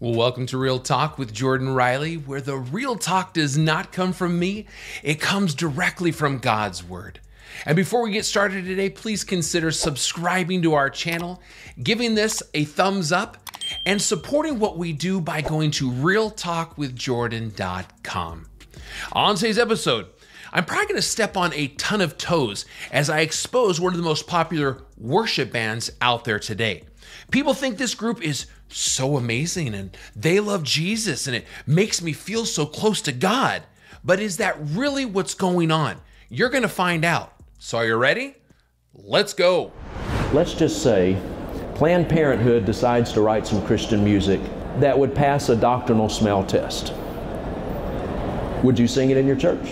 Well, welcome to Real Talk with Jordan Riley, where the real talk does not come from me. It comes directly from God's Word. And before we get started today, please consider subscribing to our channel, giving this a thumbs up, and supporting what we do by going to realtalkwithjordan.com. On today's episode, I'm probably going to step on a ton of toes as I expose one of the most popular worship bands out there today. People think this group is so amazing and they love Jesus and it makes me feel so close to God. But is that really what's going on? You're going to find out. So are you ready? Let's go. Let's just say Planned Parenthood decides to write some Christian music that would pass a doctrinal smell test. Would you sing it in your church?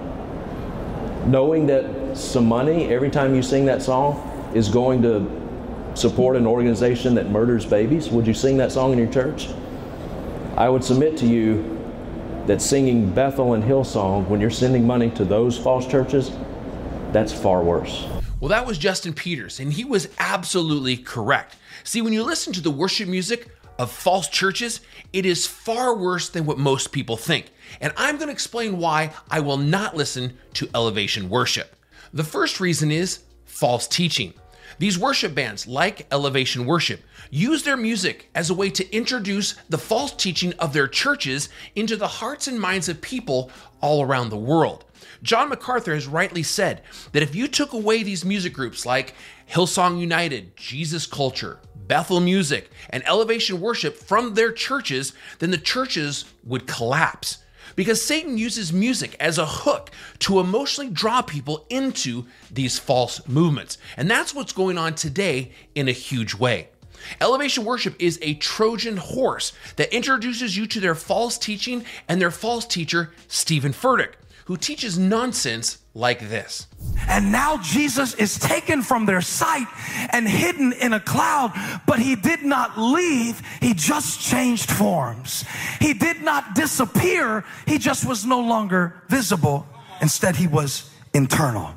Knowing that some money every time you sing that song is going to support an organization that murders babies, would you sing that song in your church? I would submit to you that singing Bethel and Hillsong when you're sending money to those false churches, that's far worse. Well, that was Justin Peters, and he was absolutely correct. See, when you listen to the worship music of false churches, it is far worse than what most people think. And I'm going to explain why I will not listen to Elevation Worship. The first reason is false teaching. These worship bands, like Elevation Worship, use their music as a way to introduce the false teaching of their churches into the hearts and minds of people all around the world. John MacArthur has rightly said that if you took away these music groups like Hillsong United, Jesus Culture, Bethel Music, and Elevation Worship from their churches, then the churches would collapse. Because Satan uses music as a hook to emotionally draw people into these false movements. And that's what's going on today in a huge way. Elevation Worship is a Trojan horse that introduces you to their false teaching and their false teacher, Steven Furtick, who teaches nonsense like this. And now Jesus is taken from their sight and hidden in a cloud, but he did not leave, he just changed forms. He did not disappear, he just was no longer visible. Instead, he was internal.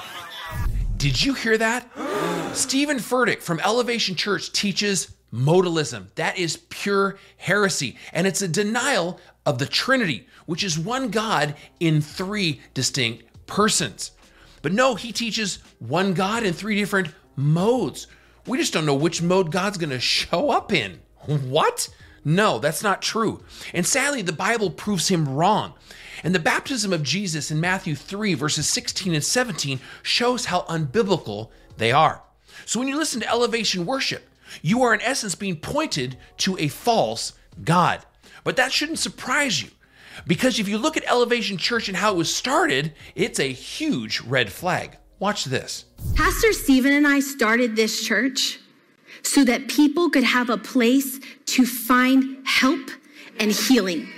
Did you hear that? Steven Furtick from Elevation Church teaches modalism. That is pure heresy, and it's a denial of the Trinity, which is one God in three distinct persons. But no, he teaches one God in three different modes. We just don't know which mode God's going to show up in. What? No, that's not true. And sadly, the Bible proves him wrong. And the baptism of Jesus in Matthew 3, verses 16 and 17 shows how unbiblical they are. So when you listen to Elevation Worship, you are in essence being pointed to a false God. But that shouldn't surprise you, because if you look at Elevation Church and how it was started, it's a huge red flag. Watch this. Pastor Steven and I started this church so that people could have a place to find help and healing.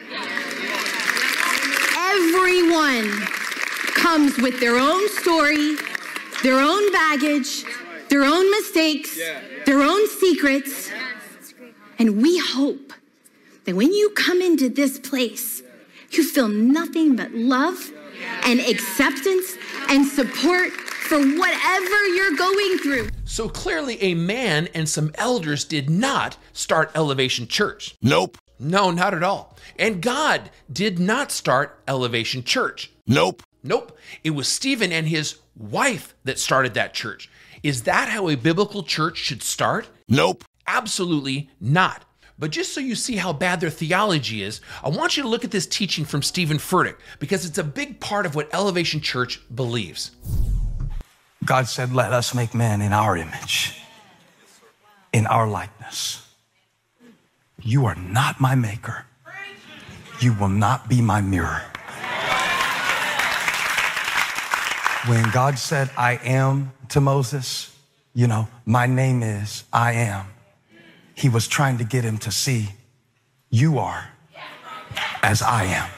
Everyone comes with their own story, their own baggage, their own mistakes, their own secrets, and we hope that when you come into this place, you feel nothing but love and acceptance and support for whatever you're going through. So clearly a man and some elders did not start Elevation Church. Nope. No, not at all. And God did not start Elevation Church. Nope. Nope. It was Steven and his wife that started that church. Is that how a biblical church should start? Nope. Absolutely not. But just so you see how bad their theology is, I want you to look at this teaching from Steven Furtick, because it's a big part of what Elevation Church believes. God said, let us make man in our image, in our likeness. You are not my maker. You will not be my mirror. When God said, I am to Moses, my name is I am. He was trying to get him to see, you are as I am.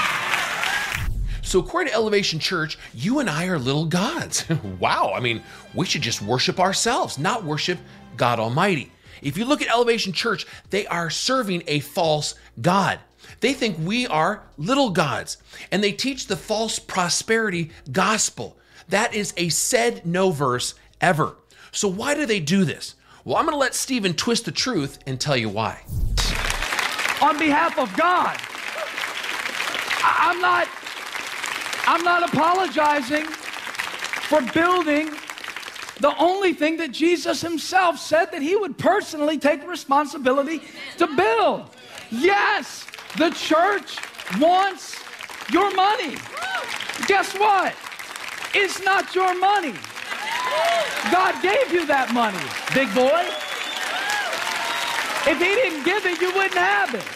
So according to Elevation Church, you and I are little gods. Wow, I mean, we should just worship ourselves, not worship God Almighty. If you look at Elevation Church, they are serving a false God. They think we are little gods, and they teach the false prosperity gospel. That is a said no verse ever. So why do they do this? Well, I'm going to let Steven twist the truth and tell you why. on behalf of God. I'm not apologizing for building the only thing that Jesus himself said that he would personally take responsibility to build. Yes, the church wants your money. Guess what? It's not your money. God gave you that money, big boy. If he didn't give it, you wouldn't have it.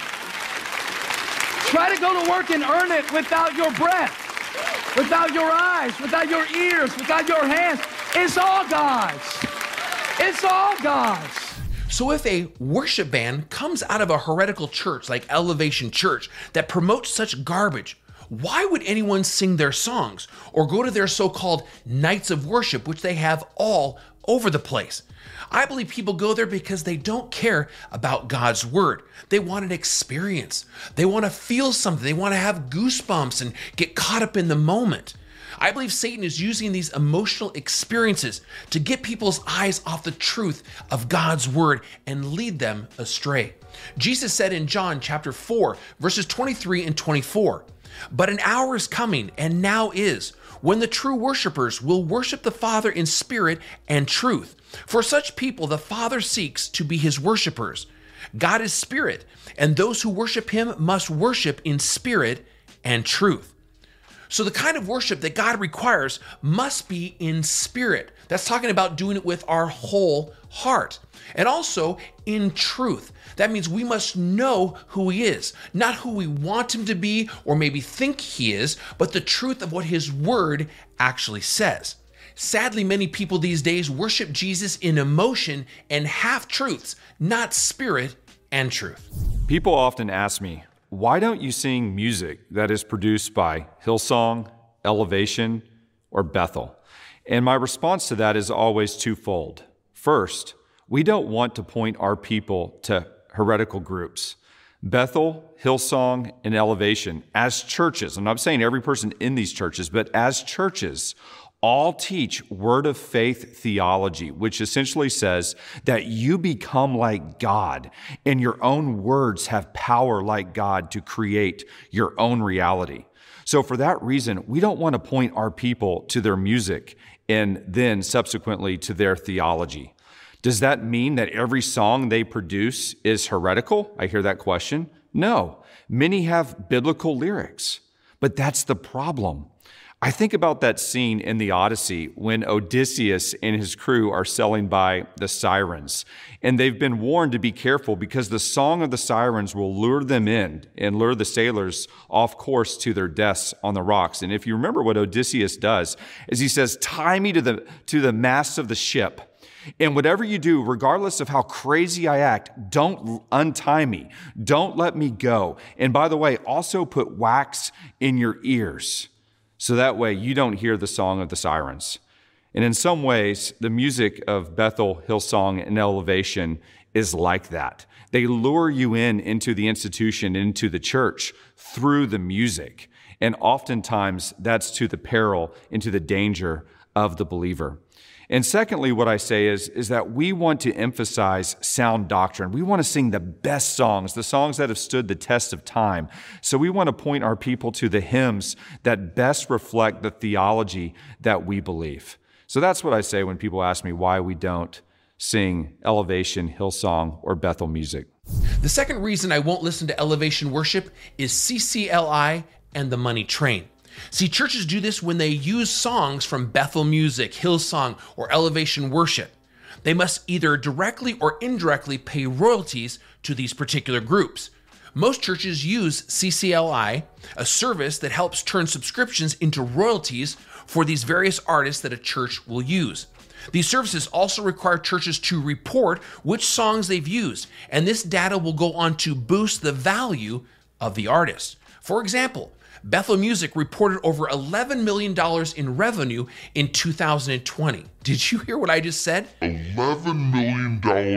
Try to go to work and earn it without your breath, without your eyes, without your ears, without your hands. It's all God's. It's all God's. So if a worship band comes out of a heretical church like Elevation Church that promotes such garbage, why would anyone sing their songs or go to their so-called nights of worship, which they have all over the place? I believe people go there because they don't care about God's word. They want an experience. They want to feel something. They want to have goosebumps and get caught up in the moment. I believe Satan is using these emotional experiences to get people's eyes off the truth of God's word and lead them astray. Jesus said in John chapter 4, verses 23 and 24, "But an hour is coming, and now is, when the true worshipers will worship the Father in spirit and truth. For such people the Father seeks to be his worshipers. God is spirit, and those who worship him must worship in spirit and truth." So the kind of worship that God requires must be in spirit. That's talking about doing it with our whole heart. And also in truth. That means we must know who he is, not who we want him to be or maybe think he is, but the truth of what his word actually says. Sadly, many people these days worship Jesus in emotion and half-truths, not spirit and truth. People often ask me, why don't you sing music that is produced by Hillsong, Elevation, or Bethel? And my response to that is always twofold. First, we don't want to point our people to heretical groups. Bethel, Hillsong, and Elevation, as churches, I'm not saying every person in these churches, but as churches, all teach word of faith theology, which essentially says that you become like God and your own words have power like God to create your own reality. So for that reason, we don't want to point our people to their music and then subsequently to their theology. Does that mean that every song they produce is heretical? I hear that question. No, many have biblical lyrics, but that's the problem. I think about that scene in the Odyssey when Odysseus and his crew are sailing by the sirens, and they've been warned to be careful because the song of the sirens will lure them in and lure the sailors off course to their deaths on the rocks. And if you remember what Odysseus does, is he says, "Tie me to the masts of the ship. And whatever you do, regardless of how crazy I act, don't untie me. Don't let me go. And by the way, also put wax in your ears, so that way you don't hear the song of the sirens." And in some ways, the music of Bethel, Hillsong, and Elevation is like that. They lure you into the institution, into the church through the music. And oftentimes, that's to the peril, into the danger of the believer. And secondly, what I say is that we want to emphasize sound doctrine. We want to sing the best songs, the songs that have stood the test of time. So we want to point our people to the hymns that best reflect the theology that we believe. So that's what I say when people ask me why we don't sing Elevation, Hillsong, or Bethel music. The second reason I won't listen to Elevation worship is CCLI and the Money Train. See, churches do this when they use songs from Bethel Music, Hillsong, or Elevation Worship. They must either directly or indirectly pay royalties to these particular groups. Most churches use CCLI, a service that helps turn subscriptions into royalties for these various artists that a church will use. These services also require churches to report which songs they've used, and this data will go on to boost the value of the artist. For example, Bethel Music reported over $11 million in revenue in 2020. Did you hear what I just said? $11 million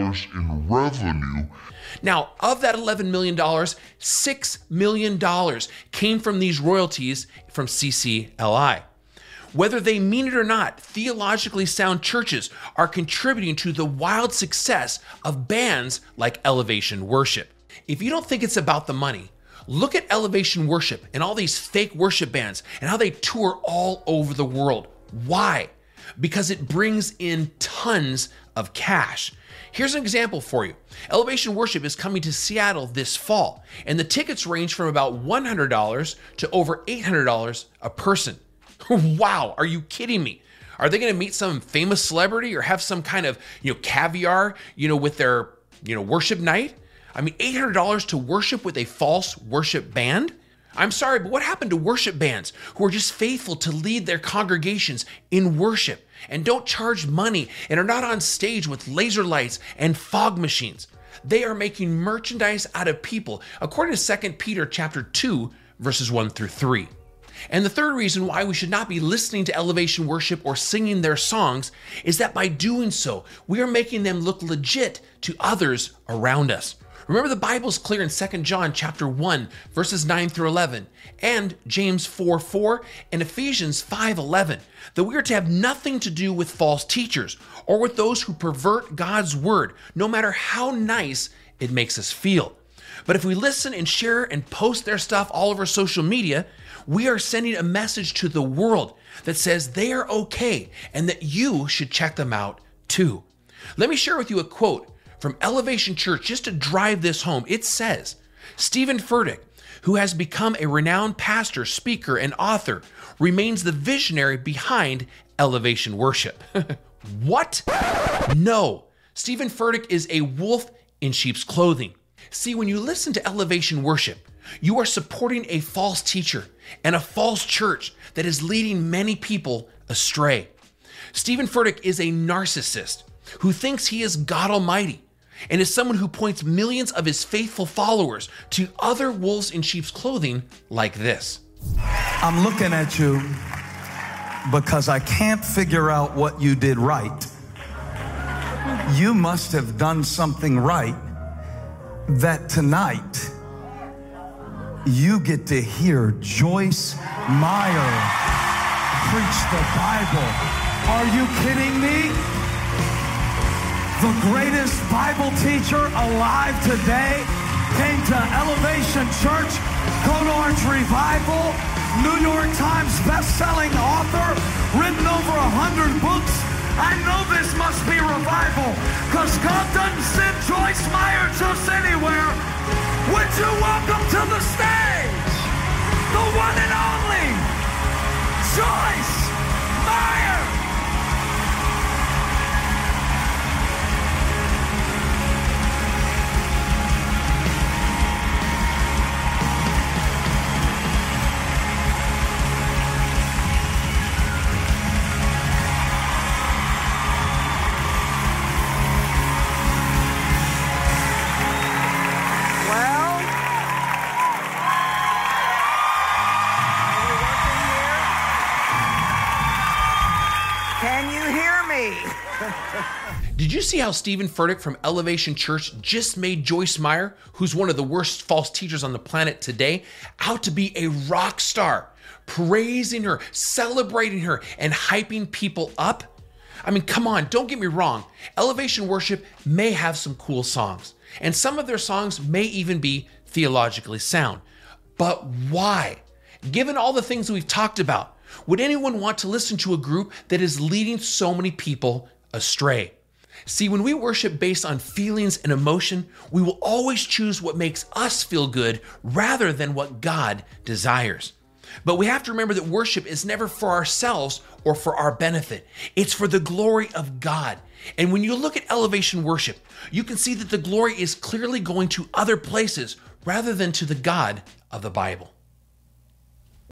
in revenue. Now, of that $11 million, $6 million came from these royalties from CCLI. Whether they mean it or not, theologically sound churches are contributing to the wild success of bands like Elevation Worship. If you don't think it's about the money, look at Elevation Worship and all these fake worship bands and how they tour all over the world. Why? Because it brings in tons of cash. Here's an example for you. Elevation Worship is coming to Seattle this fall, and the tickets range from about $100 to over $800 a person. Wow, are you kidding me? Are they going to meet some famous celebrity or have some kind of, caviar, with their, worship night? I mean, $800 to worship with a false worship band? I'm sorry, but what happened to worship bands who are just faithful to lead their congregations in worship and don't charge money and are not on stage with laser lights and fog machines? They are making merchandise out of people, according to 2 Peter chapter 2, verses 1 through 3. And the third reason why we should not be listening to Elevation Worship or singing their songs is that by doing so, we are making them look legit to others around us. Remember, the Bible's clear in 2 John chapter 1, verses 9 through 11, and James 4:4 and Ephesians 5:11, that we are to have nothing to do with false teachers or with those who pervert God's word, no matter how nice it makes us feel. But if we listen and share and post their stuff all over social media, we are sending a message to the world that says they are okay and that you should check them out too. Let me share with you a quote from Elevation Church just to drive this home. It says, Stephen Furtick, who has become a renowned pastor, speaker, and author, remains the visionary behind Elevation Worship. What? No. Stephen Furtick is a wolf in sheep's clothing. See, when you listen to Elevation Worship, you are supporting a false teacher and a false church that is leading many people astray. Stephen Furtick is a narcissist who thinks he is God Almighty and is someone who points millions of his faithful followers to other wolves in sheep's clothing like this. I'm looking at you because I can't figure out what you did right. You must have done something right that tonight you get to hear Joyce Meyer preach the Bible. Are you kidding me? The greatest Bible teacher alive today came to Elevation Church, Code Orange Revival, New York Times best-selling author, written over 100 books. I know this must be revival, because God doesn't send Joyce Meyer just anywhere. Would you welcome to the stage the one and only Joyce Meyer? Did you see how Stephen Furtick from Elevation Church just made Joyce Meyer, who's one of the worst false teachers on the planet today, out to be a rock star, praising her, celebrating her, and hyping people up? I mean, come on, don't get me wrong. Elevation Worship may have some cool songs, and some of their songs may even be theologically sound. But why? Given all the things we've talked about, would anyone want to listen to a group that is leading so many people astray? See, when we worship based on feelings and emotion, we will always choose what makes us feel good rather than what God desires. But we have to remember that worship is never for ourselves or for our benefit. It's for the glory of God. And when you look at Elevation Worship, you can see that the glory is clearly going to other places rather than to the God of the Bible.